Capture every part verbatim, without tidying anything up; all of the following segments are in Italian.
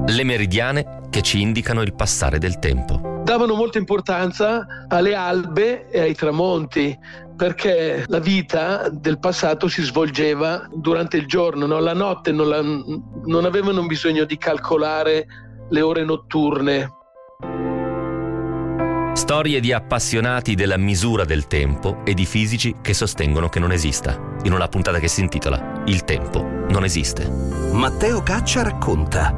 Le meridiane che ci indicano il passare del tempo. Davano molta importanza alle albe e ai tramonti, perché la vita del passato si svolgeva durante il giorno, no? La notte non, la, non avevano bisogno di calcolare le ore notturne. Storie di appassionati della misura del tempo e di fisici che sostengono che non esista, in una puntata che si intitola Il tempo non esiste. Matteo Caccia racconta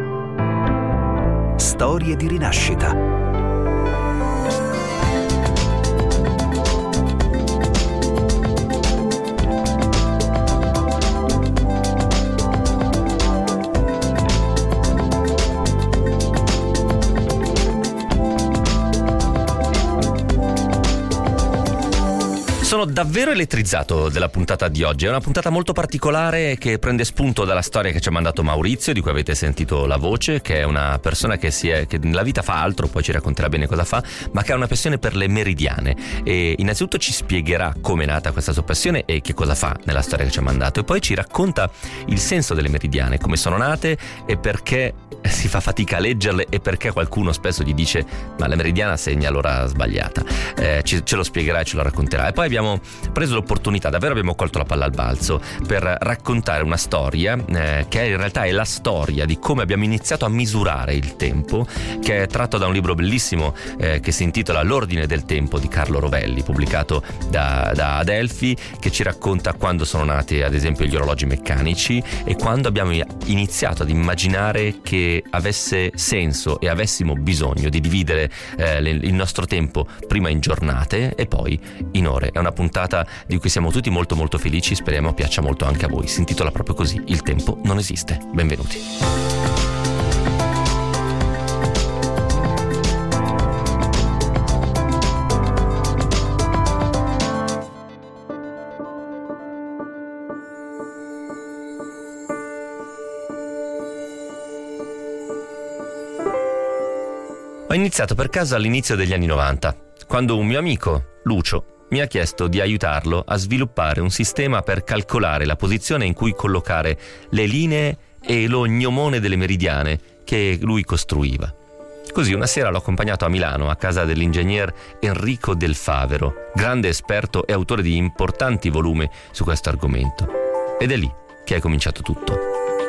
Storie di rinascita. Sono davvero elettrizzato della puntata di oggi. È una puntata molto particolare che prende spunto dalla storia che ci ha mandato Maurizio, di cui avete sentito la voce, che è una persona che, si è, che nella vita fa altro, poi ci racconterà bene cosa fa, ma che ha una passione per le meridiane. E innanzitutto ci spiegherà come è nata questa sua passione e che cosa fa nella storia che ci ha mandato, e poi ci racconta il senso delle meridiane, come sono nate e perché si fa fatica a leggerle e perché qualcuno spesso gli dice ma la meridiana segna l'ora sbagliata. Eh, ce, ce lo spiegherà e ce lo racconterà. E poi abbiamo preso l'opportunità, davvero abbiamo colto la palla al balzo per raccontare una storia eh, che in realtà è la storia di come abbiamo iniziato a misurare il tempo, che è tratto da un libro bellissimo eh, che si intitola L'ordine del tempo di Carlo Rovelli, pubblicato da, da Adelphi, che ci racconta quando sono nati ad esempio gli orologi meccanici e quando abbiamo iniziato ad immaginare che avesse senso e avessimo bisogno di dividere eh, il nostro tempo prima in giornate e poi in ore. È una puntata di cui siamo tutti molto molto felici, speriamo piaccia molto anche a voi. Si intitola proprio così, Il tempo non esiste. Benvenuti. Ho iniziato per caso all'inizio degli anni novanta, quando un mio amico, Lucio, mi ha chiesto di aiutarlo a sviluppare un sistema per calcolare la posizione in cui collocare le linee e lo gnomone delle meridiane che lui costruiva. Così una sera l'ho accompagnato a Milano, a casa dell'ingegner Enrico Del Favero, grande esperto e autore di importanti volumi su questo argomento. Ed è lì che è cominciato tutto.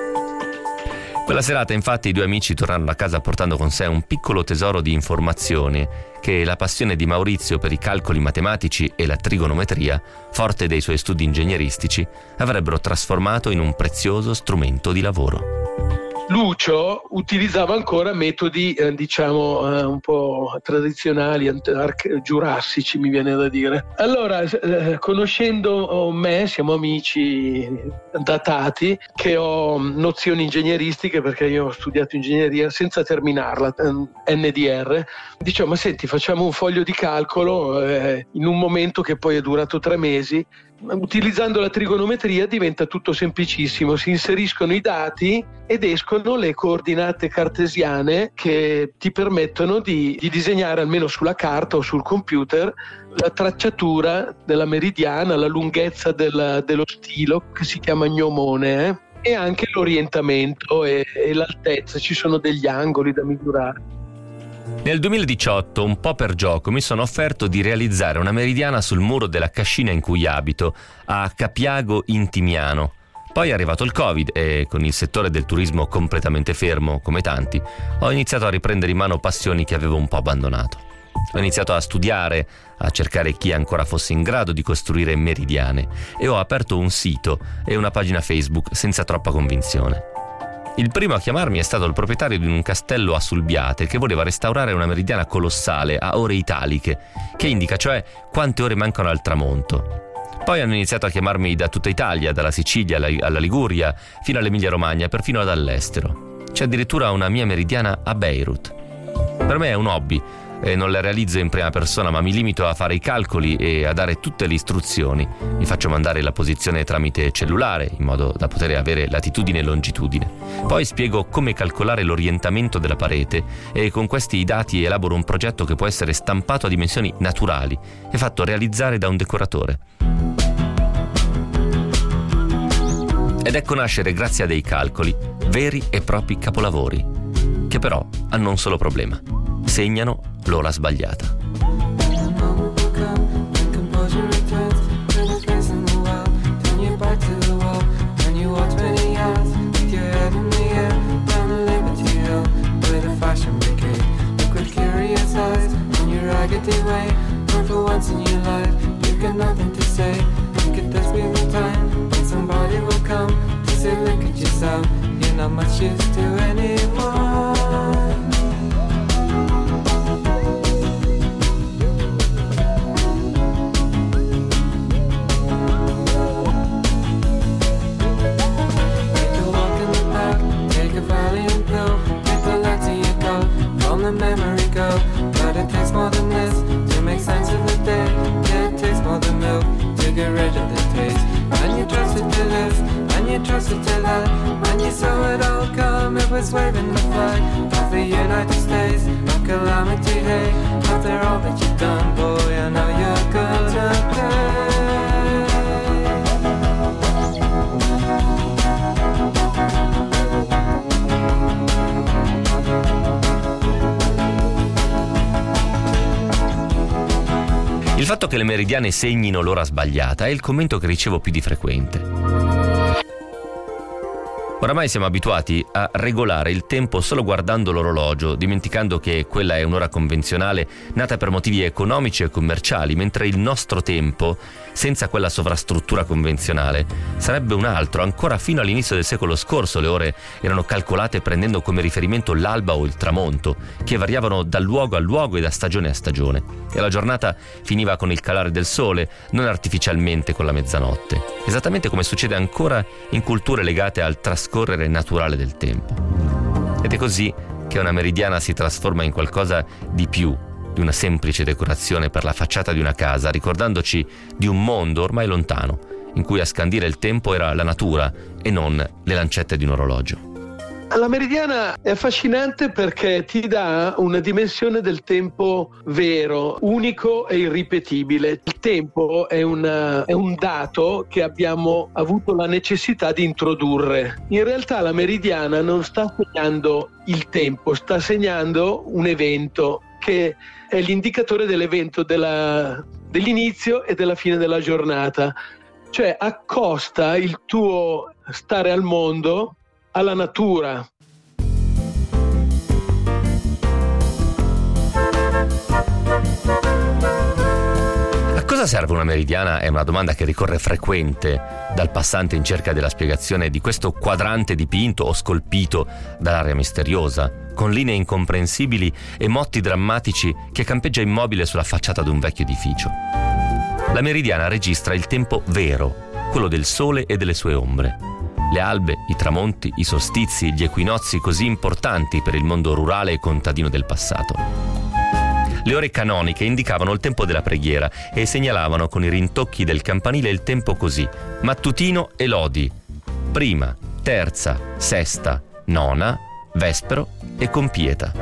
Quella serata, infatti, i due amici tornarono a casa portando con sé un piccolo tesoro di informazioni che la passione di Maurizio per i calcoli matematici e la trigonometria, forte dei suoi studi ingegneristici, avrebbero trasformato in un prezioso strumento di lavoro. Lucio utilizzava ancora metodi eh, diciamo eh, un po' tradizionali, arche- giurassici mi viene da dire. Allora eh, conoscendo me, siamo amici datati, che ho nozioni ingegneristiche perché io ho studiato ingegneria senza terminarla, eh, N D R. Diciamo, ma senti, facciamo un foglio di calcolo eh, in un momento che poi è durato tre mesi. Utilizzando la trigonometria diventa tutto semplicissimo, si inseriscono i dati ed escono le coordinate cartesiane che ti permettono di, di disegnare almeno sulla carta o sul computer la tracciatura della meridiana, la lunghezza del, dello stilo che si chiama gnomone eh? e anche l'orientamento e, e l'altezza, ci sono degli angoli da misurare. Nel duemiladiciotto, un po' per gioco, mi sono offerto di realizzare una meridiana sul muro della cascina in cui abito, a Capiago in Timiano. Poi è arrivato il Covid e, con il settore del turismo completamente fermo, come tanti, ho iniziato a riprendere in mano passioni che avevo un po' abbandonato. Ho iniziato a studiare, a cercare chi ancora fosse in grado di costruire meridiane e ho aperto un sito e una pagina Facebook senza troppa convinzione. Il primo a chiamarmi è stato il proprietario di un castello a Sulbiate che voleva restaurare una meridiana colossale a ore italiche, che indica cioè quante ore mancano al tramonto. Poi hanno iniziato a chiamarmi da tutta Italia, dalla Sicilia alla Liguria, fino all'Emilia Romagna, perfino dall'estero. C'è addirittura una mia meridiana a Beirut. Per me è un hobby e non la realizzo in prima persona, ma mi limito a fare i calcoli e a dare tutte le istruzioni. Mi faccio mandare la posizione tramite cellulare, in modo da poter avere latitudine e longitudine. Poi spiego come calcolare l'orientamento della parete e con questi dati elaboro un progetto che può essere stampato a dimensioni naturali e fatto realizzare da un decoratore. Ed ecco nascere, grazie a dei calcoli, veri e propri capolavori. che però hanno un solo problema: segnano l'ora sbagliata. Way, and for once in your life, you've got nothing to say. Think it does be the time when somebody will come to say, look at yourself, you're not much use to anyone. Take a walk in the park, take a Valiant pill, get the letter you got from the memory go. But it takes more than this to make sense of the day. Yeah, it takes more than milk to get rid of the taste. And you trusted to this, and you trusted to that. When you saw it all come, it was waving the flag of the United States. Of calamity, hey, after all that you've done, boy, I know you're gonna pay. Il fatto che le meridiane segnino l'ora sbagliata è il commento che ricevo più di frequente. Oramai siamo abituati a regolare il tempo solo guardando l'orologio, dimenticando che quella è un'ora convenzionale nata per motivi economici e commerciali, mentre il nostro tempo, senza quella sovrastruttura convenzionale, sarebbe un altro. Ancora fino all'inizio del secolo scorso le ore erano calcolate prendendo come riferimento l'alba o il tramonto, che variavano da luogo a luogo e da stagione a stagione. E la giornata finiva con il calare del sole, non artificialmente con la mezzanotte, esattamente come succede ancora in culture legate al trascorrere naturale del tempo. Ed è così che una meridiana si trasforma in qualcosa di più di una semplice decorazione per la facciata di una casa, ricordandoci di un mondo ormai lontano, in cui a scandire il tempo era la natura e non le lancette di un orologio. La meridiana è affascinante perché ti dà una dimensione del tempo vero, unico e irripetibile. Il tempo è, una, è un dato che abbiamo avuto la necessità di introdurre. In realtà la meridiana non sta segnando il tempo, sta segnando un evento che è l'indicatore dell'evento della, dell'inizio e della fine della giornata. Cioè accosta il tuo stare al mondo alla natura. A cosa serve una meridiana? È una domanda che ricorre frequente dal passante in cerca della spiegazione di questo quadrante dipinto o scolpito dall'aria misteriosa, con linee incomprensibili e motti drammatici che campeggia immobile sulla facciata di un vecchio edificio. La meridiana registra il tempo vero, quello del sole e delle sue ombre. Le albe, i tramonti, i solstizi, gli equinozi così importanti per il mondo rurale e contadino del passato. Le ore canoniche indicavano il tempo della preghiera e segnalavano con i rintocchi del campanile il tempo così: mattutino e lodi, prima, terza, sesta, nona, vespero e compieta.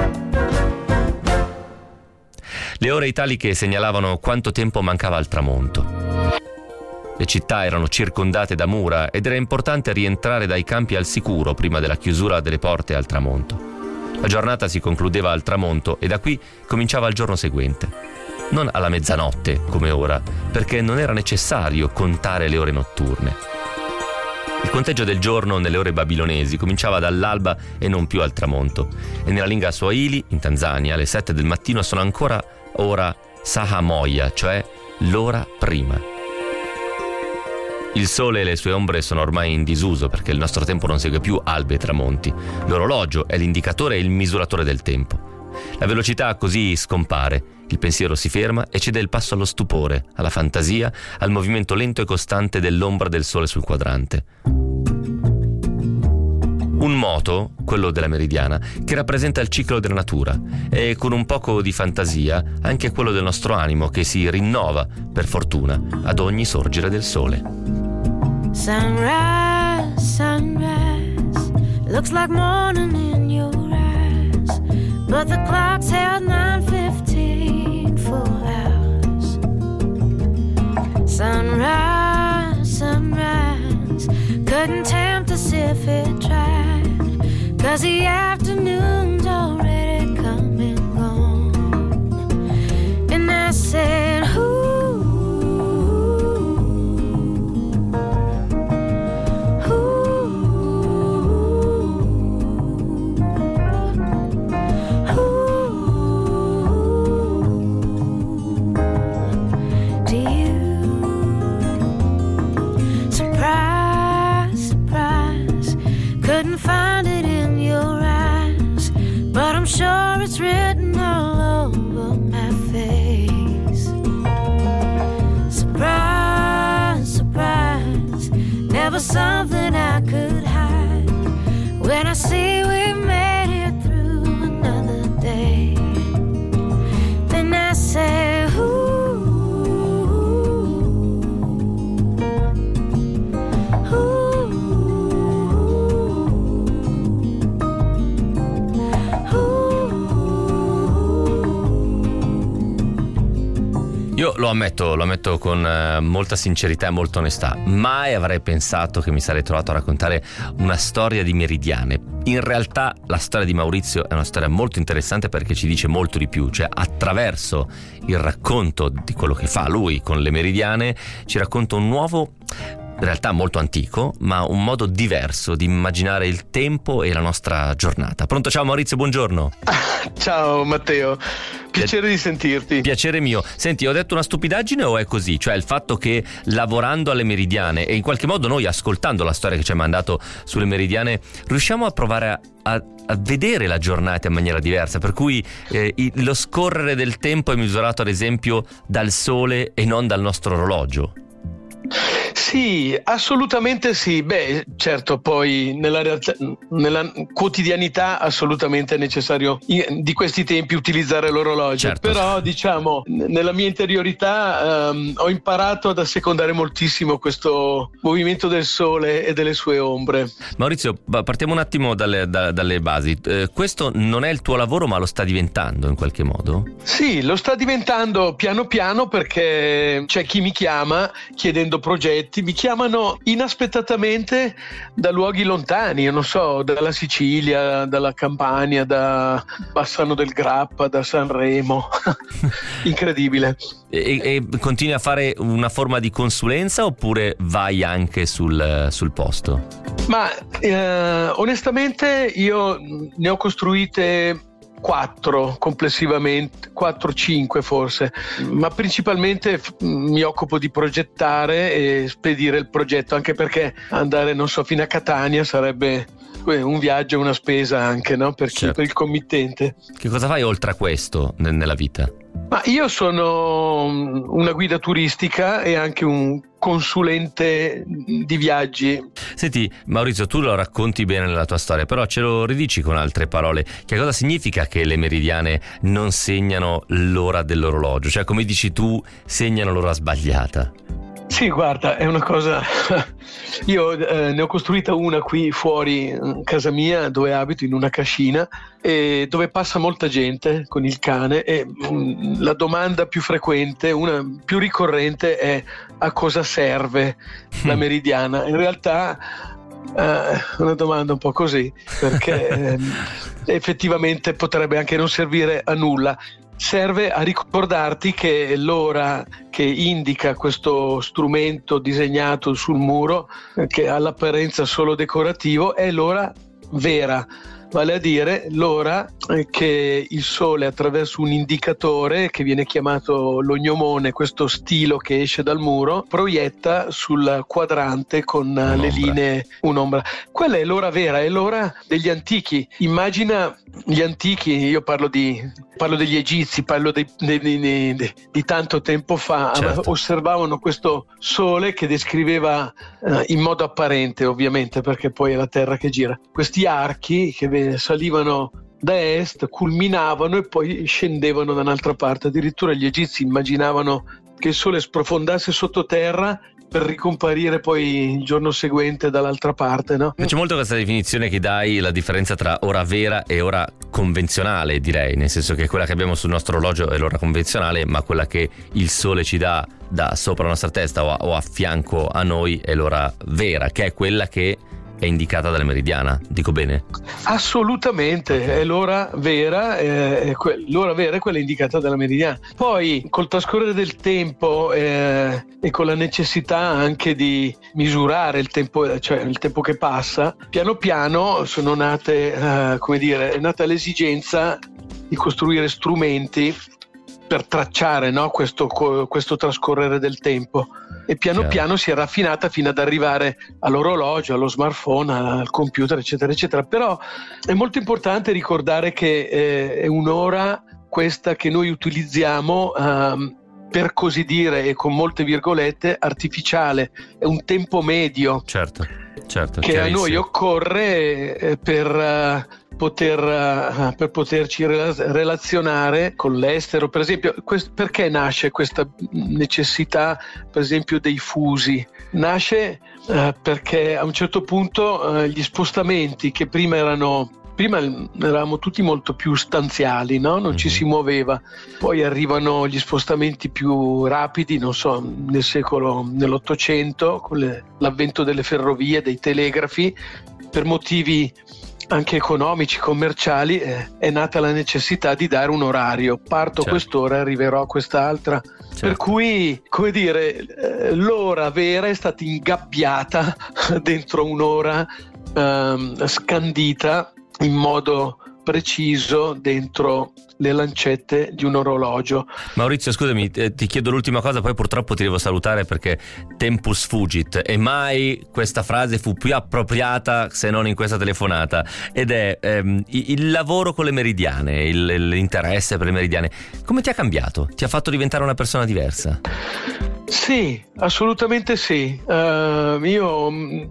Le ore italiche segnalavano quanto tempo mancava al tramonto. Le città erano circondate da mura ed era importante rientrare dai campi al sicuro prima della chiusura delle porte al tramonto. La giornata si concludeva al tramonto e da qui cominciava il giorno seguente. Non alla mezzanotte, come ora, perché non era necessario contare le ore notturne. Il conteggio del giorno nelle ore babilonesi cominciava dall'alba e non più al tramonto, e nella lingua Swahili, in Tanzania, le sette del mattino sono ancora ora Saha Moya, cioè l'ora prima. Il sole e le sue ombre sono ormai in disuso perché il nostro tempo non segue più albe e tramonti. L'orologio è l'indicatore e il misuratore del tempo. La velocità così scompare, il pensiero si ferma e cede il passo allo stupore, alla fantasia, al movimento lento e costante dell'ombra del sole sul quadrante. Un moto, quello della meridiana, che rappresenta il ciclo della natura e con un poco di fantasia anche quello del nostro animo che si rinnova, per fortuna, ad ogni sorgere del sole. Sunrise, sunrise, looks like morning in your eyes, but the clock's held nine fifteen for hours. Sunrise, sunrise, couldn't tempt us if it tried, 'cause 'cause the afternoon's already come and gone. And I said, ooh, ooh, ooh. Do you? Surprise, surprise, couldn't find it in your eyes, but I'm sure it's written all over my face. Surprise, surprise, never something I could hide. When I see we made it through another day, then I say, ooh, Io lo ammetto, lo ammetto con eh, molta sincerità e molta onestà, mai avrei pensato che mi sarei trovato a raccontare una storia di Meridiane. In realtà la storia di Maurizio è una storia molto interessante perché ci dice molto di più, cioè attraverso il racconto di quello che fa lui con le Meridiane ci racconta un nuovo, in realtà molto antico, ma un modo diverso di immaginare il tempo e la nostra giornata. Pronto? Ciao Maurizio, buongiorno. Ciao Matteo, piacere di sentirti. Piacere mio. Senti, ho detto una stupidaggine o è così? Cioè il fatto che lavorando alle Meridiane e in qualche modo noi ascoltando la storia che ci hai mandato sulle Meridiane riusciamo a provare a, a, a vedere la giornata in maniera diversa, per cui eh, lo scorrere del tempo è misurato ad esempio dal sole e non dal nostro orologio. Sì, assolutamente sì. Beh, certo, poi nella realtà, nella quotidianità assolutamente è necessario di questi tempi utilizzare l'orologio. Certo. Però diciamo, nella mia interiorità um, ho imparato ad assecondare moltissimo questo movimento del sole e delle sue ombre. Maurizio, partiamo un attimo dalle, da, dalle basi. Eh, questo non è il tuo lavoro, ma lo sta diventando in qualche modo? Sì, lo sta diventando piano piano, perché c'è chi mi chiama chiedendo progetti, mi chiamano inaspettatamente da luoghi lontani, non so, dalla Sicilia, dalla Campania, da Bassano del Grappa, da Sanremo. Incredibile. E, e continui a fare una forma di consulenza oppure vai anche sul, sul posto? Ma eh, onestamente io ne ho costruite quattro complessivamente, quattro cinque forse, ma principalmente f- mi occupo di progettare e spedire il progetto, anche perché andare, non so, fino a Catania sarebbe un viaggio e una spesa anche, no? Per, chi, certo. Per il committente. Che cosa fai oltre a questo n- nella vita? Ma io sono una guida turistica e anche un consulente di viaggi. Senti Maurizio, tu lo racconti bene nella tua storia, però ce lo ridici con altre parole. Che cosa significa che le Meridiane non segnano l'ora dell'orologio? Cioè, come dici tu, segnano l'ora sbagliata? Sì, guarda, è una cosa. Io eh, ne ho costruita una qui fuori in casa mia, dove abito, in una cascina, e dove passa molta gente con il cane, e mh, la domanda più frequente, una più ricorrente, è: a cosa serve la Meridiana? In realtà è uh, una domanda un po' così, perché eh, effettivamente potrebbe anche non servire a nulla. Serve a ricordarti che l'ora che indica questo strumento disegnato sul muro, che ha l'apparenza solo decorativo, è l'ora vera, vale a dire l'ora che il sole, attraverso un indicatore che viene chiamato l'ognomone, questo stilo che esce dal muro, proietta sul quadrante con un'ombra. Le linee, un'ombra. Quella è l'ora vera, è l'ora degli antichi. Immagina gli antichi, io parlo di parlo degli egizi, parlo di, di, di, di, di tanto tempo fa, certo. Osservavano questo sole che descriveva eh, in modo apparente, ovviamente, perché poi è la terra che gira, questi archi che salivano da est, culminavano e poi scendevano da un'altra parte. Addirittura gli egizi immaginavano che il sole sprofondasse sottoterra per ricomparire poi il giorno seguente dall'altra parte, no? C'è molto questa definizione che dai, la differenza tra ora vera e ora convenzionale, direi, nel senso che quella che abbiamo sul nostro orologio è l'ora convenzionale, ma quella che il sole ci dà da sopra la nostra testa o a, o a fianco a noi è l'ora vera, che è quella che è indicata dalla meridiana, dico bene? Assolutamente, è l'ora vera, è que- l'ora vera è quella indicata dalla meridiana. Poi col trascorrere del tempo eh, e con la necessità anche di misurare il tempo, cioè il tempo che passa, piano piano sono nate, eh, come dire, è nata l'esigenza di costruire strumenti per tracciare, no, questo, questo trascorrere del tempo, e piano Chiaro. piano si è raffinata fino ad arrivare all'orologio, allo smartphone, al computer, eccetera eccetera. Però è molto importante ricordare che eh, è un'ora questa che noi utilizziamo ehm, per così dire, e con molte virgolette, artificiale, è un tempo medio, certo, certo, che a noi occorre eh, per eh, poter uh, per poterci rela- relazionare con l'estero. Per esempio, quest- perché nasce questa necessità, per esempio, dei fusi? Nasce uh, perché a un certo punto uh, gli spostamenti che prima erano Prima eravamo tutti molto più stanziali, no? Non mm-hmm. ci si muoveva. Poi arrivano gli spostamenti più rapidi, non so, nel secolo, nell'Ottocento, con le, l'avvento delle ferrovie, dei telegrafi, per motivi anche economici, commerciali, eh, è nata la necessità di dare un orario. Parto certo. a quest'ora, arriverò a quest'altra. Certo. Per cui, come dire, eh, l'ora vera è stata ingabbiata dentro un'ora ehm, scandita in modo preciso dentro le lancette di un orologio. Maurizio, scusami, ti chiedo l'ultima cosa, poi purtroppo ti devo salutare perché tempus fugit, e mai questa frase fu più appropriata se non in questa telefonata, ed è ehm, il lavoro con le meridiane, il, l'interesse per le meridiane. Come ti ha cambiato? Ti ha fatto diventare una persona diversa? Sì, assolutamente sì. Uh, io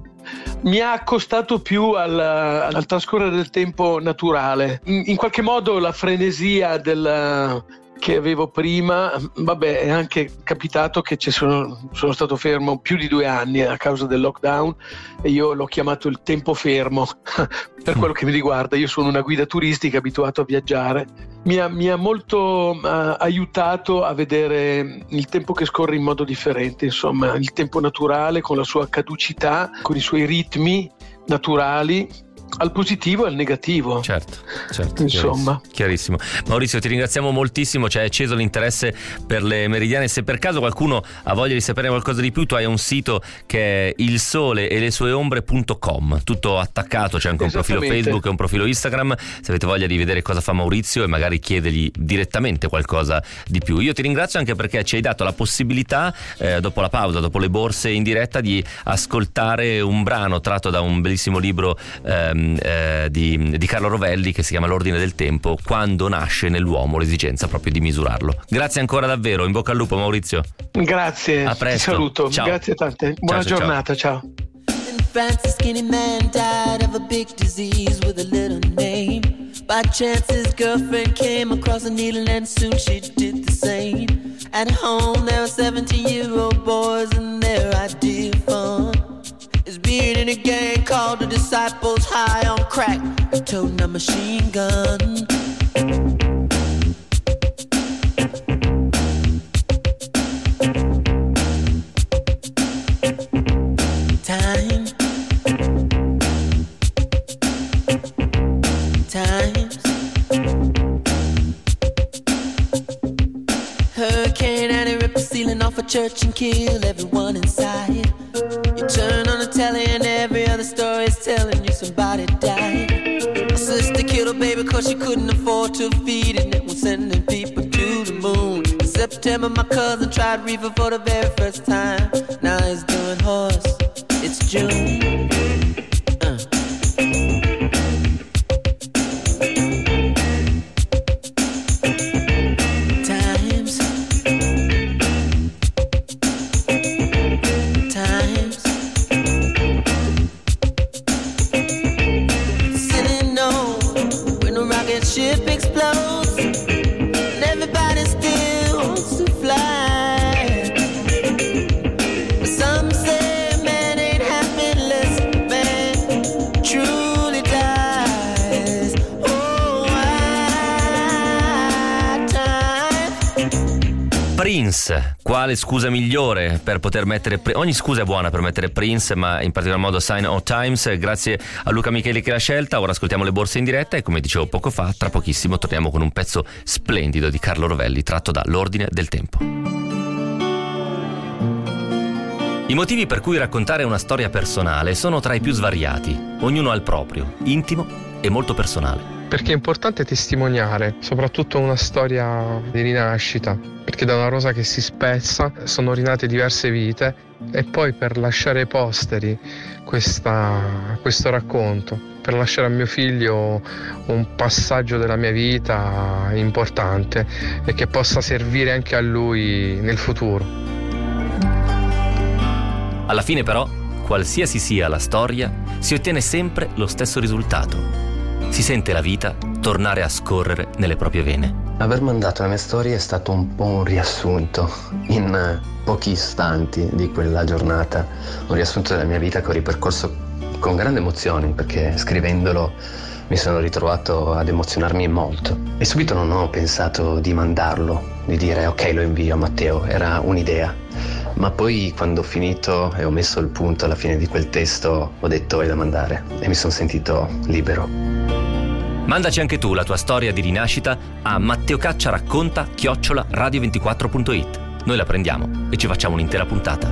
mi ha accostato più al, al trascorrere del tempo naturale. In, in qualche modo la frenesia del, che avevo prima, vabbè, è anche capitato che ci sono, sono stato fermo più di due anni a causa del lockdown, e io l'ho chiamato il tempo fermo per quello che mi riguarda. Io sono una guida turistica abituato a viaggiare. Mi ha, mi ha molto uh, aiutato a vedere il tempo che scorre in modo differente, insomma, il tempo naturale con la sua caducità, con i suoi ritmi naturali, al positivo e al negativo. Certo, certo, insomma. Chiarissimo. Maurizio, ti ringraziamo moltissimo, ci hai acceso l'interesse per le meridiane. Se per caso qualcuno ha voglia di sapere qualcosa di più, tu hai un sito che è il sole e le sue ombre punto com, tutto attaccato, c'è anche un profilo Facebook e un profilo Instagram, se avete voglia di vedere cosa fa Maurizio e magari chiedergli direttamente qualcosa di più. Io ti ringrazio anche perché ci hai dato la possibilità, eh, dopo la pausa, dopo le borse in diretta, di ascoltare un brano tratto da un bellissimo libro ehm, Eh, di, di Carlo Rovelli, che si chiama L'ordine del tempo, quando nasce nell'uomo l'esigenza proprio di misurarlo. Grazie ancora davvero, in bocca al lupo Maurizio. Grazie, a presto. ti saluto. Ciao. Grazie tante, buona ciao, giornata, ciao. In France, a skinny man died of a big disease with a little name. By chance his girlfriend came across a needle and soon she did the same. At home there were seventeen-year-old boys and their idea of fun is being in a gang called the Disciples, high on crack, toting a machine gun. Time, times, Hurricane Annie ripped the ceiling off a church and killed everyone inside. You turn on the telly and every other story is telling you somebody died. My sister killed her baby cause she couldn't afford to feed it, and it was sending people to the moon. In September my cousin tried reefer for the very first time. Now he's doing horse. It's June. uh. Times, times, sitting on when a rocket ship explodes and everybody still wants to fly. But some say man ain't happy unless Prince, quale scusa migliore per poter mettere ogni scusa è buona per mettere Prince, ma in particolar modo Sign of Times. Grazie a Luca Micheli che l'ha scelta. Ora ascoltiamo le borse in diretta e, come dicevo poco fa, tra pochissimo torniamo con un pezzo splendido di Carlo Rovelli tratto da L'ordine del tempo. I motivi per cui raccontare una storia personale sono tra i più svariati, ognuno ha il proprio, intimo e molto personale. Perché è importante testimoniare, soprattutto una storia di rinascita, perché da una rosa che si spezza sono rinate diverse vite, e poi per lasciare ai posteri questa, questo racconto, per lasciare a mio figlio un passaggio della mia vita importante e che possa servire anche a lui nel futuro. Alla fine però, qualsiasi sia la storia, si ottiene sempre lo stesso risultato. Si sente la vita tornare a scorrere nelle proprie vene. Aver mandato la mia storia è stato un po' un riassunto in pochi istanti di quella giornata, un riassunto della mia vita che ho ripercorso con grande emozione, perché scrivendolo mi sono ritrovato ad emozionarmi molto. E subito non ho pensato di mandarlo, di dire ok, lo invio a Matteo, era un'idea. Ma poi quando ho finito e ho messo il punto alla fine di quel testo ho detto è da mandare e mi sono sentito libero. Mandaci anche tu la tua storia di rinascita a matteocacciaracconta chiocciola radio ventiquattro punto it. Noi la prendiamo e ci facciamo un'intera puntata.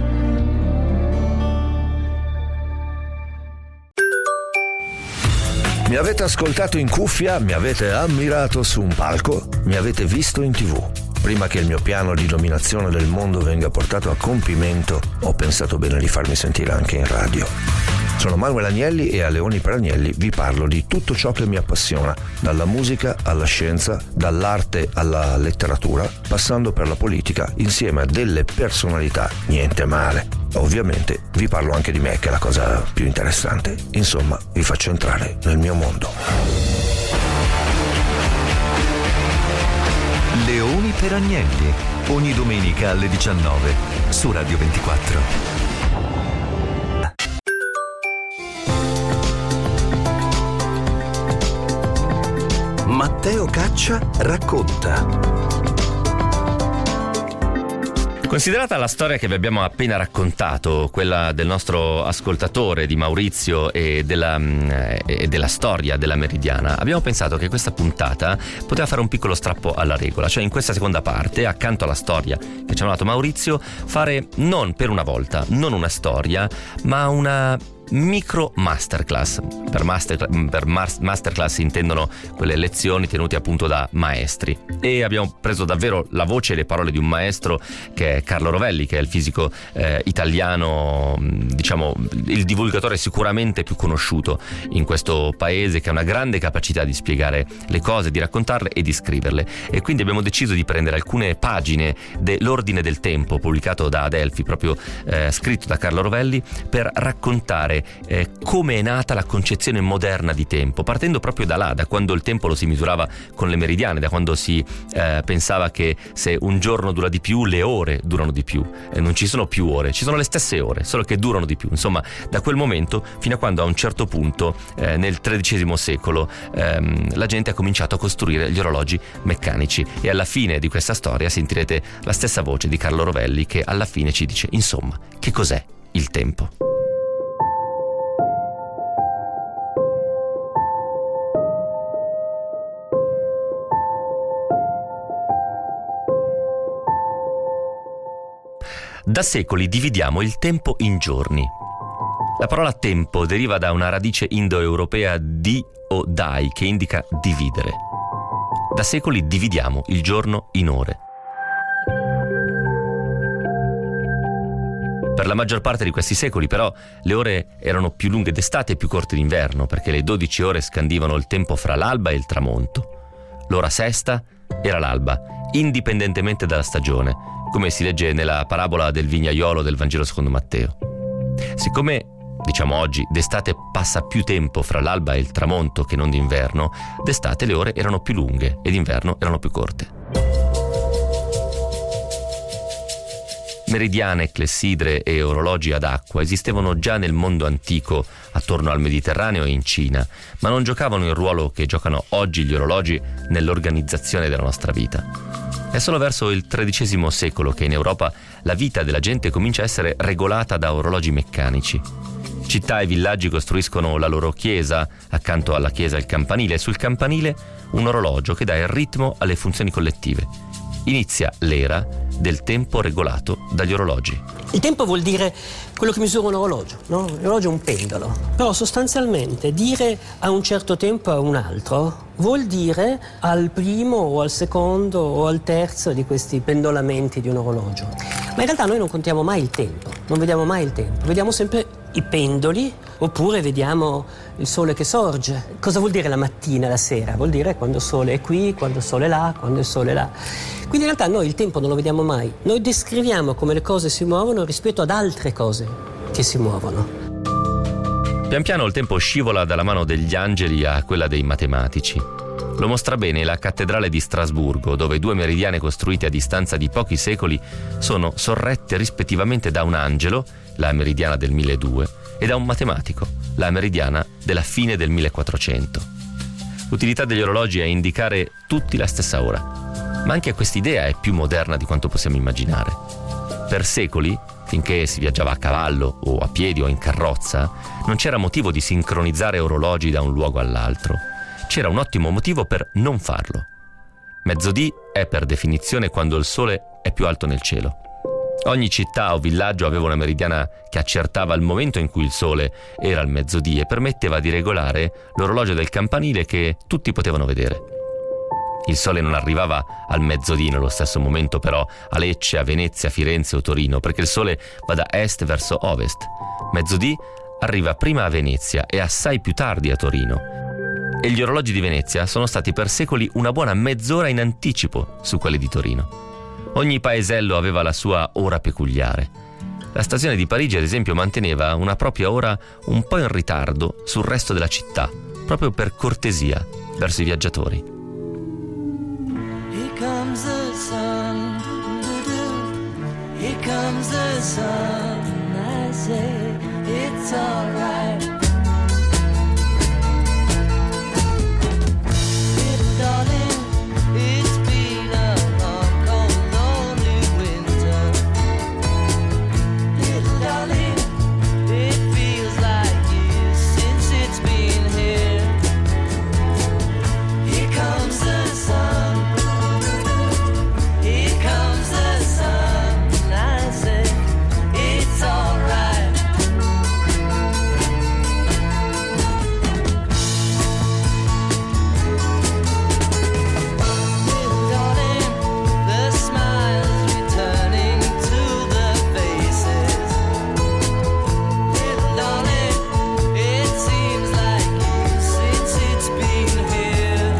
Mi avete ascoltato in cuffia, mi avete ammirato su un palco, mi avete visto in tv. Prima che il mio piano di dominazione del mondo venga portato a compimento, ho pensato bene di farmi sentire anche in radio. Sono Manuel Agnelli e a Leoni per Agnelli vi parlo di tutto ciò che mi appassiona, dalla musica alla scienza, dall'arte alla letteratura, passando per la politica, insieme a delle personalità niente male. Ovviamente vi parlo anche di me, che è la cosa più interessante. Insomma, vi faccio entrare nel mio mondo. Leoni per Agnelli, ogni domenica alle diciannove su Radio ventiquattro. Matteo Caccia racconta. Considerata la storia che vi abbiamo appena raccontato, quella del nostro ascoltatore, di Maurizio, e della, e della storia della Meridiana, abbiamo pensato che questa puntata poteva fare un piccolo strappo alla regola, cioè in questa seconda parte, accanto alla storia che ci ha dato Maurizio, fare non per una volta, non una storia, ma una micro masterclass. Per, master, per masterclass intendono quelle lezioni tenute appunto da maestri, e abbiamo preso davvero la voce e le parole di un maestro che è Carlo Rovelli, che è il fisico eh, italiano, diciamo il divulgatore sicuramente più conosciuto in questo paese, che ha una grande capacità di spiegare le cose, di raccontarle e di scriverle. E quindi abbiamo deciso di prendere alcune pagine dell'Ordine del Tempo, pubblicato da Adelphi, proprio eh, scritto da Carlo Rovelli, per raccontare Eh, come è nata la concezione moderna di tempo, partendo proprio da là, da quando il tempo lo si misurava con le meridiane, da quando si eh, pensava che se un giorno dura di più, le ore durano di più, e non ci sono più ore, ci sono le stesse ore, solo che durano di più. Insomma, da quel momento fino a quando a un certo punto eh, nel tredicesimo secolo ehm, la gente ha cominciato a costruire gli orologi meccanici, e alla fine di questa storia sentirete la stessa voce di Carlo Rovelli, che alla fine ci dice insomma che cos'è il tempo. Da secoli dividiamo il tempo in giorni. La parola tempo deriva da una radice indoeuropea di o dai, che indica dividere. Da secoli dividiamo il giorno in ore. Per la maggior parte di questi secoli, però, le ore erano più lunghe d'estate e più corte d'inverno, perché le dodici ore scandivano il tempo fra l'alba e il tramonto. L'ora sesta era l'alba, indipendentemente dalla stagione, come si legge nella parabola del vignaiolo del Vangelo secondo Matteo. Siccome, diciamo oggi, d'estate passa più tempo fra l'alba e il tramonto che non d'inverno, d'estate le ore erano più lunghe e d'inverno erano più corte. Meridiane, clessidre e orologi ad acqua esistevano già nel mondo antico, attorno al Mediterraneo e in Cina, ma non giocavano il ruolo che giocano oggi gli orologi nell'organizzazione della nostra vita. È solo verso il tredicesimo secolo che in Europa la vita della gente comincia a essere regolata da orologi meccanici. Città e villaggi costruiscono la loro chiesa, accanto alla chiesa il campanile, e sul campanile un orologio che dà il ritmo alle funzioni collettive. Inizia l'era del tempo regolato dagli orologi. Il tempo vuol dire quello che misura un orologio, no? L'orologio è un pendolo. Però sostanzialmente dire a un certo tempo a un altro vuol dire al primo o al secondo o al terzo di questi pendolamenti di un orologio. Ma in realtà noi non contiamo mai il tempo, non vediamo mai il tempo, vediamo sempre i pendoli oppure vediamo il sole che sorge. Cosa vuol dire la mattina, la sera? Vuol dire quando il sole è qui, quando il sole è là, quando il sole è là. Quindi in realtà noi il tempo non lo vediamo mai, noi descriviamo come le cose si muovono rispetto ad altre cose che si muovono. Pian piano il tempo scivola dalla mano degli angeli a quella dei matematici. Lo mostra bene la cattedrale di Strasburgo, dove due meridiane costruite a distanza di pochi secoli sono sorrette rispettivamente da un angelo, la meridiana del milleduecento, e da un matematico, la meridiana della fine del millequattrocento. L'utilità degli orologi è indicare tutti la stessa ora, ma anche quest'idea è più moderna di quanto possiamo immaginare. Per secoli, finché si viaggiava a cavallo o a piedi o in carrozza, non c'era motivo di sincronizzare orologi da un luogo all'altro. C'era un ottimo motivo per non farlo. Mezzodì è per definizione quando il sole è più alto nel cielo. Ogni città o villaggio aveva una meridiana che accertava il momento in cui il sole era al mezzodì e permetteva di regolare l'orologio del campanile che tutti potevano vedere. Il sole non arrivava al mezzodì nello stesso momento però a Lecce, a Venezia, a Firenze o Torino, perché il sole va da est verso ovest. Mezzodì arriva prima a Venezia e assai più tardi a Torino. E gli orologi di Venezia sono stati per secoli una buona mezz'ora in anticipo su quelli di Torino. Ogni paesello aveva la sua ora peculiare. La stazione di Parigi, ad esempio, manteneva una propria ora un po' in ritardo sul resto della città, proprio per cortesia verso i viaggiatori. Here comes the sun, here comes the sun, I say it's alright. Little darling, it's been a long, cold, lonely winter. Little darling, it feels like years since it's been here. Here comes the sun. Here comes the sun, I say it's alright. Little darling, the smile's returning to the faces. Little darling, it seems like years since it's been here.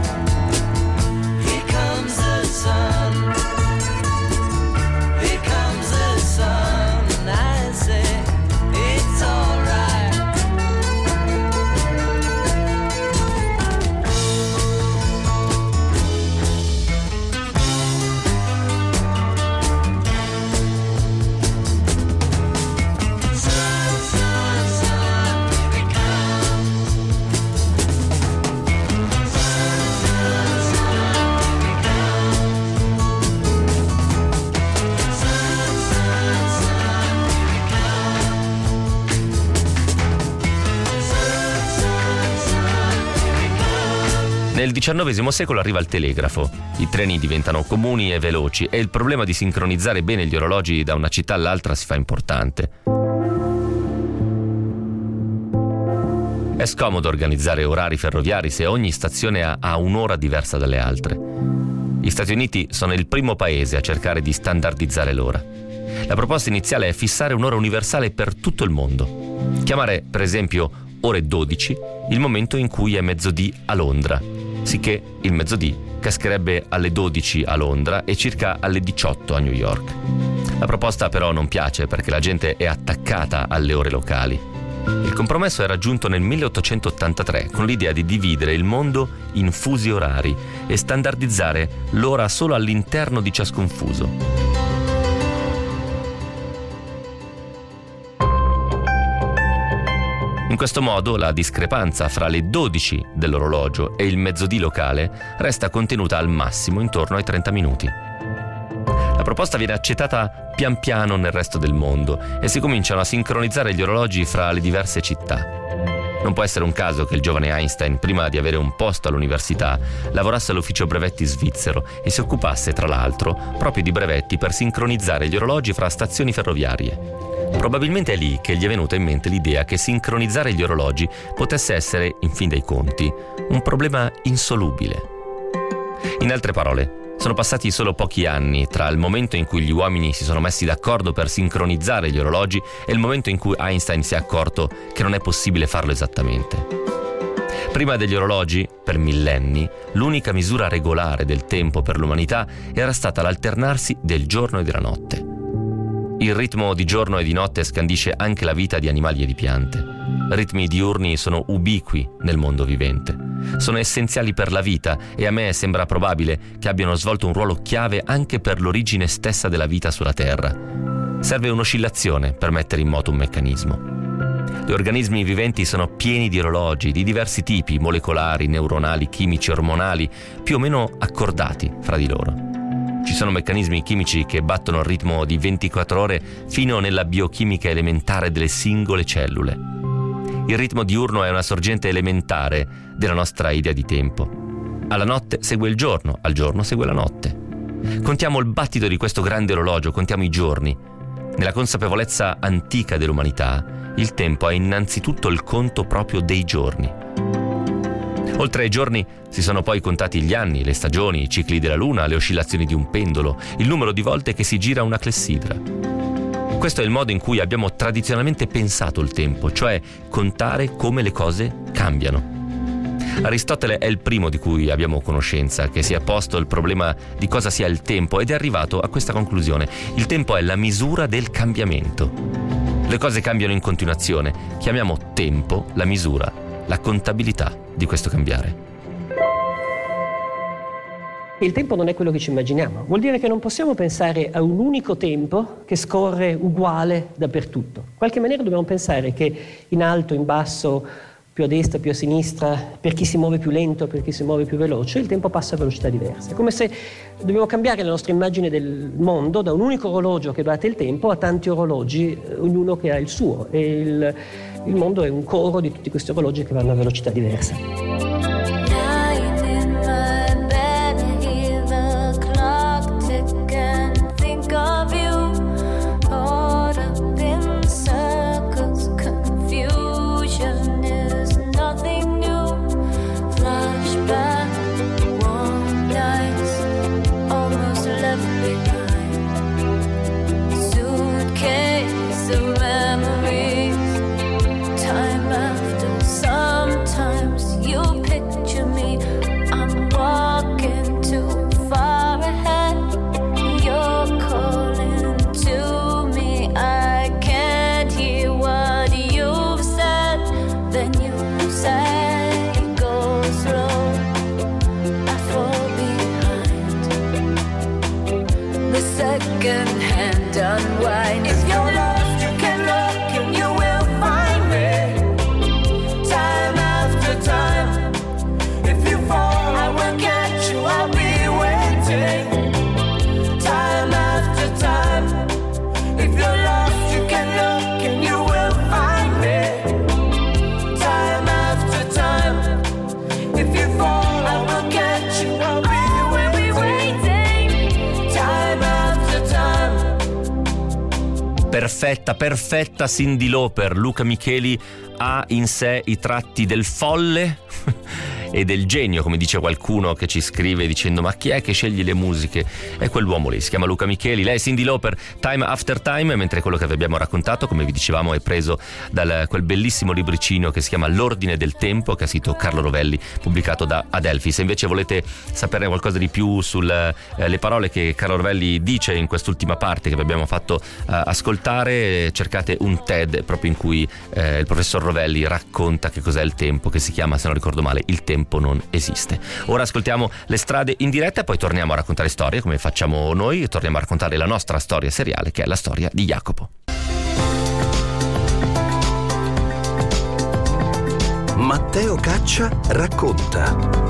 Here comes the sun. Here comes the sun, I say it's alright. Sun, sun, sun, here it comes. Sun, sun, sun, here it comes. Sun, sun, sun, here it comes. Sun, sun, sun, here it comes. Nel diciannovesimo secolo arriva il telegrafo. I treni diventano comuni e veloci e il problema di sincronizzare bene gli orologi da una città all'altra si fa importante. È scomodo organizzare orari ferroviari se ogni stazione ha, ha un'ora diversa dalle altre. Gli Stati Uniti sono il primo paese a cercare di standardizzare l'ora. La proposta iniziale è fissare un'ora universale per tutto il mondo. Chiamare, per esempio, ore dodici il momento in cui è mezzodì a Londra, sicché il mezzodì cascherebbe alle dodici a Londra e circa alle diciotto a New York. La proposta però non piace perché la gente è attaccata alle ore locali. Il compromesso è raggiunto nel milleottocentottantatré con l'idea di dividere il mondo in fusi orari e standardizzare l'ora solo all'interno di ciascun fuso. In questo modo la discrepanza fra le dodici dell'orologio e il mezzodì locale resta contenuta al massimo intorno ai trenta minuti. La proposta viene accettata pian piano nel resto del mondo e si cominciano a sincronizzare gli orologi fra le diverse città. Non può essere un caso che il giovane Einstein, prima di avere un posto all'università, lavorasse all'ufficio brevetti svizzero e si occupasse, tra l'altro, proprio di brevetti per sincronizzare gli orologi fra stazioni ferroviarie. Probabilmente è lì che gli è venuta in mente l'idea che sincronizzare gli orologi potesse essere, in fin dei conti, un problema insolubile. In altre parole, sono passati solo pochi anni tra il momento in cui gli uomini si sono messi d'accordo per sincronizzare gli orologi e il momento in cui Einstein si è accorto che non è possibile farlo esattamente. Prima degli orologi, per millenni, l'unica misura regolare del tempo per l'umanità era stata l'alternarsi del giorno e della notte. Il ritmo di giorno e di notte scandisce anche la vita di animali e di piante. Ritmi diurni sono ubiqui nel mondo vivente. Sono essenziali per la vita e a me sembra probabile che abbiano svolto un ruolo chiave anche per l'origine stessa della vita sulla Terra. Serve un'oscillazione per mettere in moto un meccanismo. Gli organismi viventi sono pieni di orologi di diversi tipi, molecolari, neuronali, chimici, ormonali, più o meno accordati fra di loro. Ci sono meccanismi chimici che battono il ritmo di ventiquattro ore fino nella biochimica elementare delle singole cellule. Il ritmo diurno è una sorgente elementare della nostra idea di tempo. Alla notte segue il giorno, al giorno segue la notte. Contiamo il battito di questo grande orologio, contiamo i giorni. Nella consapevolezza antica dell'umanità, il tempo è innanzitutto il conto proprio dei giorni. Oltre ai giorni si sono poi contati gli anni, le stagioni, i cicli della luna, le oscillazioni di un pendolo, il numero di volte che si gira una clessidra. Questo è il modo in cui abbiamo tradizionalmente pensato il tempo, cioè contare come le cose cambiano. Aristotele è il primo di cui abbiamo conoscenza, che si è posto il problema di cosa sia il tempo ed è arrivato a questa conclusione. Il tempo è la misura del cambiamento. Le cose cambiano in continuazione. Chiamiamo tempo la misura, la contabilità di questo cambiare. Il tempo non è quello che ci immaginiamo. Vuol dire che non possiamo pensare a un unico tempo che scorre uguale dappertutto. In qualche maniera dobbiamo pensare che in alto, in basso, più a destra, più a sinistra, per chi si muove più lento, per chi si muove più veloce, il tempo passa a velocità diverse. È come se dobbiamo cambiare la nostra immagine del mondo da un unico orologio che batte il tempo a tanti orologi, ognuno che ha il suo. E il, il mondo è un coro di tutti questi orologi che vanno a velocità diverse. Perfetta, perfetta Cyndi Lauper. Luca Micheli ha in sé i tratti del folle e del genio, come dice qualcuno che ci scrive dicendo: ma chi è che sceglie le musiche? È quell'uomo lì, si chiama Luca Micheli, lei è Cyndi Lauper, Time After Time, mentre quello che vi abbiamo raccontato, come vi dicevamo, è preso da quel bellissimo libricino che si chiama L'Ordine del Tempo, che ha scritto Carlo Rovelli, pubblicato da Adelphi. Se invece volete sapere qualcosa di più sulle eh, parole che Carlo Rovelli dice in quest'ultima parte che vi abbiamo fatto eh, ascoltare, cercate un TED proprio in cui eh, il professor Rovelli racconta che cos'è il tempo, che si chiama, se non ricordo male, Il tempo non esiste. Ora ascoltiamo Le strade in diretta e poi torniamo a raccontare storie come facciamo noi, torniamo a raccontare la nostra storia seriale, che è la storia di Jacopo. Matteo Caccia racconta.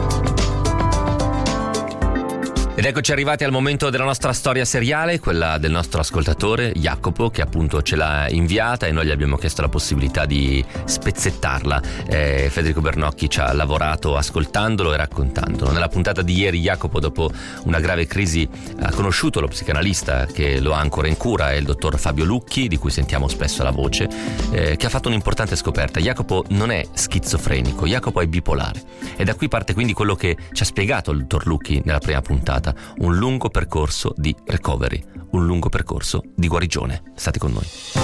Ed eccoci arrivati al momento della nostra storia seriale, quella del nostro ascoltatore Jacopo, che appunto ce l'ha inviata e noi gli abbiamo chiesto la possibilità di spezzettarla. Eh, Federico Bernocchi ci ha lavorato ascoltandolo e raccontandolo. Nella puntata di ieri Jacopo, dopo una grave crisi, ha conosciuto lo psicanalista che lo ha ancora in cura, è il dottor Fabio Lucchi, di cui sentiamo spesso la voce, eh, che ha fatto un'importante scoperta. Jacopo non è schizofrenico, Jacopo è bipolare. E da qui parte quindi quello che ci ha spiegato il dottor Lucchi nella prima puntata. Un lungo percorso di recovery, un lungo percorso di guarigione. State con noi.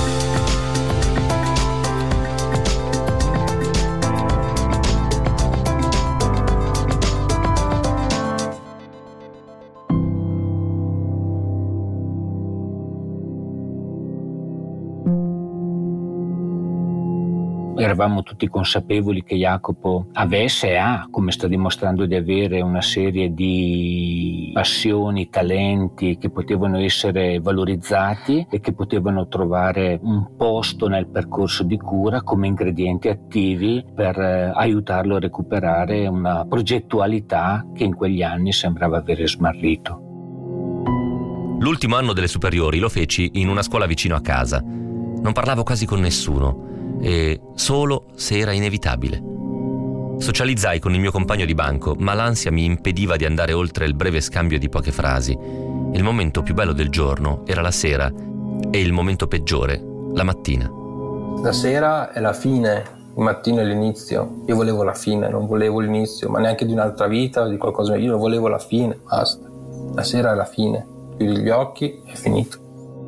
Eravamo tutti consapevoli che Jacopo avesse e ha, come sta dimostrando di avere, una serie di passioni, talenti che potevano essere valorizzati e che potevano trovare un posto nel percorso di cura come ingredienti attivi per aiutarlo a recuperare una progettualità che in quegli anni sembrava avere smarrito. L'ultimo anno delle superiori lo feci in una scuola vicino a casa. Non parlavo quasi con nessuno, e solo se era inevitabile. Socializzai con il mio compagno di banco, ma l'ansia mi impediva di andare oltre il breve scambio di poche frasi. Il momento più bello del giorno era la sera e il momento peggiore la mattina. La sera è la fine, il mattino è l'inizio. Io volevo la fine, non volevo l'inizio, ma neanche di un'altra vita o di qualcosa. Io volevo la fine, basta. La sera è la fine, chiudi gli occhi, è finito.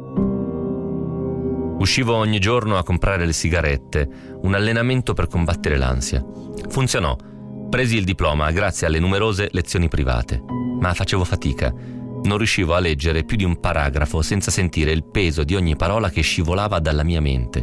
Uscivo ogni giorno a comprare le sigarette, un allenamento per combattere l'ansia. Funzionò. Presi il diploma grazie alle numerose lezioni private, ma facevo fatica. Non riuscivo a leggere più di un paragrafo senza sentire il peso di ogni parola che scivolava dalla mia mente.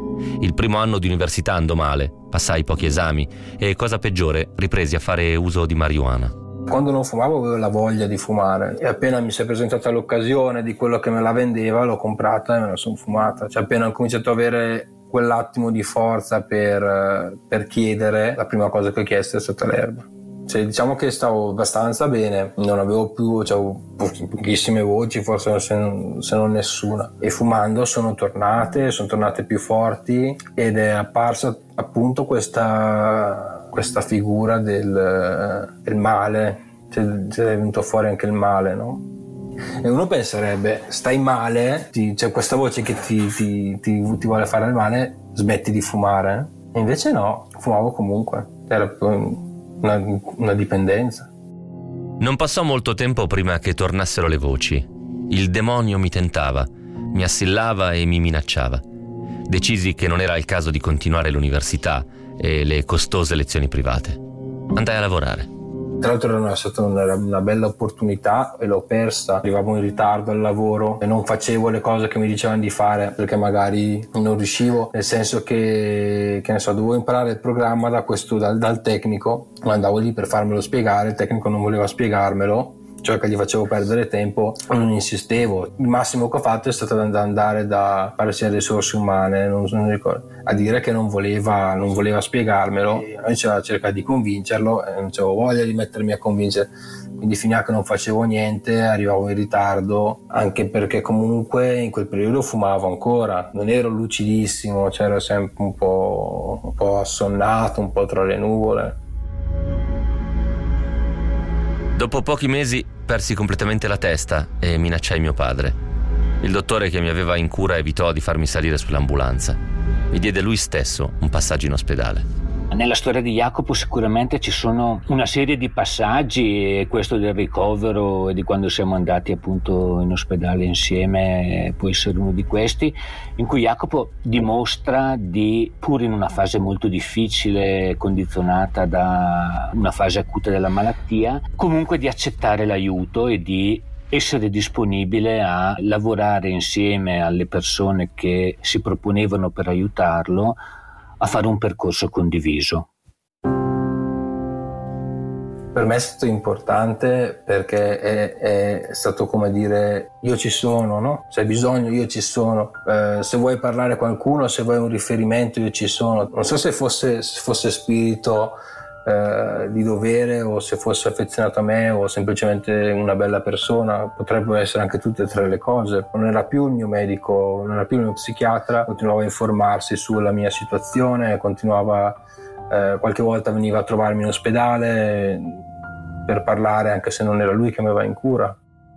Il primo anno di università andò male, passai pochi esami e, cosa peggiore, ripresi a fare uso di marijuana. Quando non fumavo avevo la voglia di fumare e appena mi si è presentata l'occasione di quello che me la vendeva l'ho comprata e me la sono fumata. Cioè appena ho cominciato ad avere quell'attimo di forza per, per chiedere, la prima cosa che ho chiesto è stata l'erba. Cioè, diciamo che stavo abbastanza bene, non avevo più, cioè, pochissime voci, forse se non, se non nessuna, e fumando sono tornate, sono tornate più forti ed è apparsa appunto questa questa figura del, del male, cioè, è venuto fuori anche il male, no? E uno penserebbe, stai male, ti, c'è questa voce che ti, ti, ti, ti vuole fare il male, smetti di fumare. E invece no, fumavo comunque, era una, una dipendenza. Non passò molto tempo prima che tornassero le voci. Il demonio mi tentava, mi assillava e mi minacciava. Decisi che non era il caso di continuare l'università e le costose lezioni private. Andai a lavorare. Tra l'altro era stata una, una bella opportunità e l'ho persa. Arrivavo in ritardo al lavoro e non facevo le cose che mi dicevano di fare perché magari non riuscivo, nel senso che, che ne so, dovevo imparare il programma da questo, dal, dal tecnico, ma andavo lì per farmelo spiegare, il tecnico non voleva spiegarmelo, cioè che gli facevo perdere tempo, non insistevo. Il massimo che ho fatto è stato andare da fare sia risorse umane, non, non ricordo, a dire che non voleva, non voleva spiegarmelo. E io cercavo di convincerlo e non avevo voglia di mettermi a convincere, quindi finiva che non facevo niente, arrivavo in ritardo, anche perché comunque in quel periodo fumavo ancora, non ero lucidissimo, cioè ero sempre un po', un po' assonnato, un po' tra le nuvole. Dopo pochi mesi persi completamente la testa e minacciai mio padre. Il dottore che mi aveva in cura evitò di farmi salire sull'ambulanza. Mi diede lui stesso un passaggio in ospedale. Nella storia di Jacopo sicuramente ci sono una serie di passaggi, e questo del ricovero e di quando siamo andati appunto in ospedale insieme può essere uno di questi, in cui Jacopo dimostra di, pur in una fase molto difficile, condizionata da una fase acuta della malattia, comunque di accettare l'aiuto e di essere disponibile a lavorare insieme alle persone che si proponevano per aiutarlo a fare un percorso condiviso. Per me è stato importante perché è, è stato come dire io ci sono, no? Se hai bisogno io ci sono, eh, se vuoi parlare a qualcuno, se vuoi un riferimento io ci sono. Non so se fosse, se fosse spirito eh, di dovere o se fosse affezionato a me o semplicemente una bella persona, potrebbero essere anche tutte e tre le cose. Non era più il mio medico, non era più il mio psichiatra, continuava a informarsi sulla mia situazione, continuava... Eh, qualche volta veniva a trovarmi in ospedale per parlare anche se non era lui che mi aveva in cura.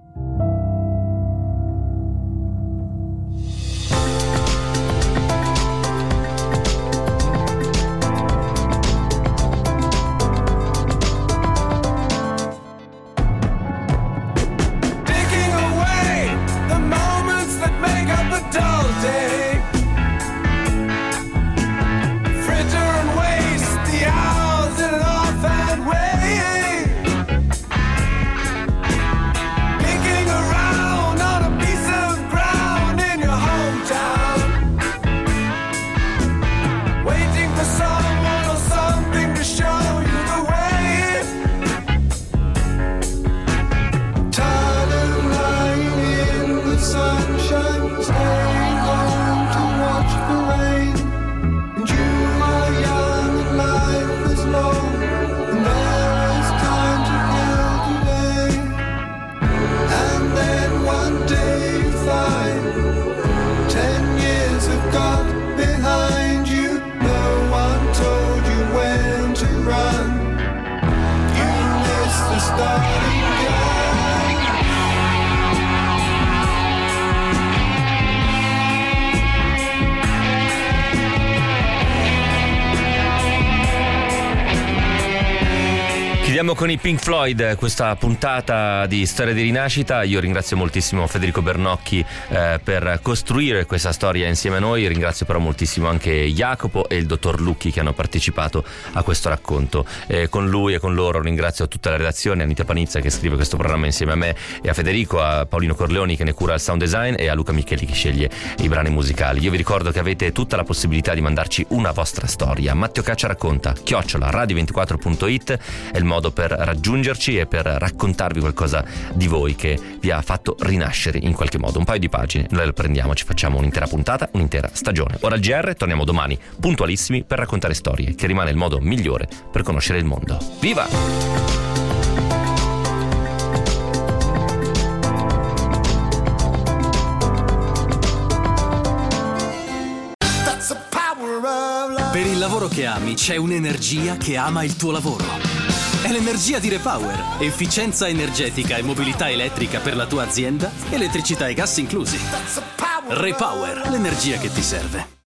Chiudiamo con i Pink Floyd questa puntata di Storia di Rinascita. Io ringrazio moltissimo Federico Bernocchi eh, per costruire questa storia insieme a noi. Ringrazio però moltissimo anche Jacopo e il dottor Lucchi che hanno partecipato a questo racconto. Eh, con lui e con loro ringrazio tutta la redazione, Anita Panizza che scrive questo programma insieme a me, e a Federico, a Paolino Corleoni che ne cura il sound design, e a Luca Micheli che sceglie i brani musicali. Io vi ricordo che avete tutta la possibilità di mandarci una vostra storia. Matteo Caccia racconta chiocciola radio ventiquattro punto it è il modo per raggiungerci e per raccontarvi qualcosa di voi che vi ha fatto rinascere in qualche modo. Un paio di pagine, noi le prendiamo, ci facciamo un'intera puntata, un'intera stagione. Ora il G R, torniamo domani puntualissimi per raccontare storie, che rimane il modo migliore per conoscere il mondo. Viva! Per il lavoro che ami c'è un'energia che ama il tuo lavoro. È l'energia di Repower. Efficienza energetica e mobilità elettrica per la tua azienda, elettricità e gas inclusi. Repower, l'energia che ti serve.